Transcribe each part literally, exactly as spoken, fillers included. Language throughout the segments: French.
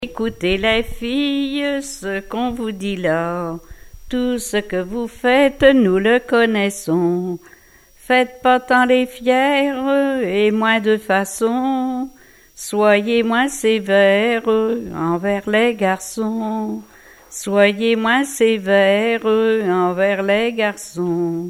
Écoutez les filles, ce qu'on vous dit là, tout ce que vous faites, nous le connaissons. Faites pas tant les fières et moins de façon, soyez moins sévères envers les garçons. Soyez moins sévères envers les garçons.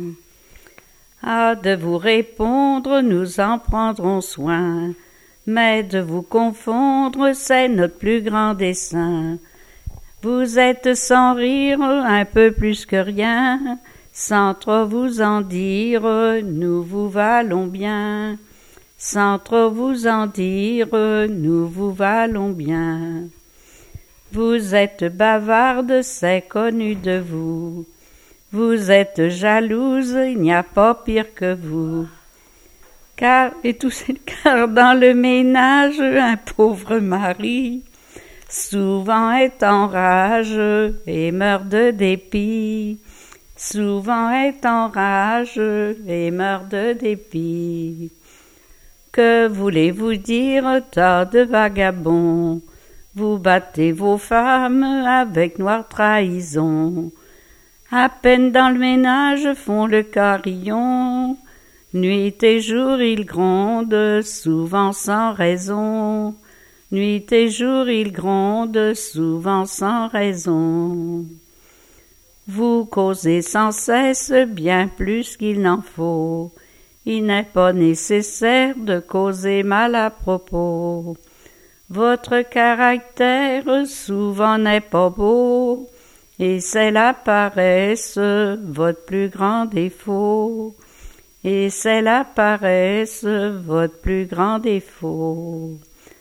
Ah, de vous répondre, nous en prendrons soin. Mais de vous confondre, c'est notre plus grand dessein. Vous êtes sans rire, un peu plus que rien, sans trop vous en dire, nous vous valons bien. Sans trop vous en dire, nous vous valons bien. Vous êtes bavarde, c'est connu de vous. Vous êtes jalouse, il n'y a pas pire que vous. Car, et tout c'est car dans le ménage, un pauvre mari, souvent est en rage et meurt de dépit. Souvent est en rage et meurt de dépit. Que voulez-vous dire, tas de vagabonds? Vous battez vos femmes avec noire trahison. À peine dans le ménage font le carillon. Nuit et jour ils grondent, souvent sans raison. Nuit et jour ils grondent, souvent sans raison. Vous causez sans cesse bien plus qu'il n'en faut. Il n'est pas nécessaire de causer mal à propos. Votre caractère souvent n'est pas beau, et c'est la paresse, votre plus grand défaut. Et c'est la paresse, votre plus grand défaut.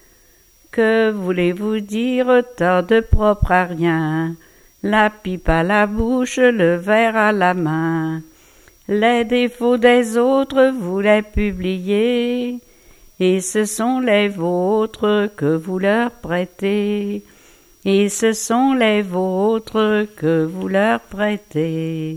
Que voulez-vous dire, tas de propre à rien, la pipe à la bouche, le verre à la main. Les défauts des autres, vous les publiez, et ce sont les vôtres que vous leur prêtez. Et ce sont les vôtres que vous leur prêtez.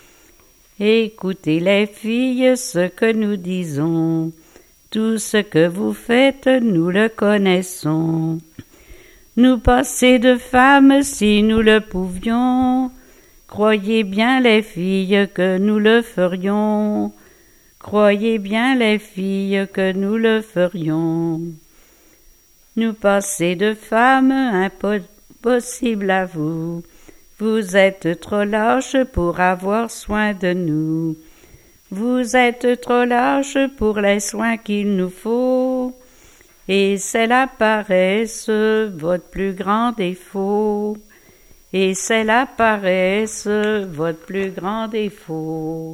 Écoutez les filles, ce que nous disons, tout ce que vous faites, nous le connaissons. Nous passer de femmes si nous le pouvions, croyez bien les filles que nous le ferions, croyez bien les filles que nous le ferions. Nous passer de femmes, impossible à vous. Vous êtes trop lâche pour avoir soin de nous. Vous êtes trop lâche pour les soins qu'il nous faut. Et c'est la paresse, votre plus grand défaut. Et c'est la paresse, votre plus grand défaut.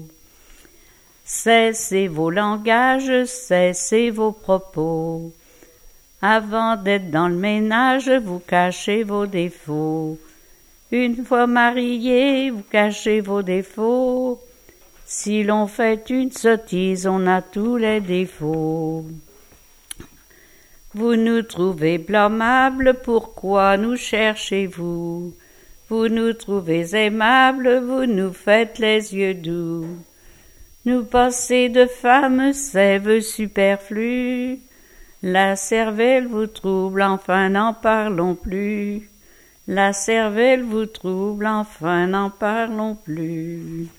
Cessez vos langages, cessez vos propos. Avant d'être dans le ménage, vous cachez vos défauts. Une fois marié, vous cachez vos défauts. Si l'on fait une sottise, on a tous les défauts. Vous nous trouvez blâmables, pourquoi nous cherchez-vous? Vous nous trouvez aimables, vous nous faites les yeux doux. Nous passer de femmes, sève superflue. La cervelle vous trouble, enfin n'en parlons plus. La cervelle vous trouble, enfin n'en parlons plus.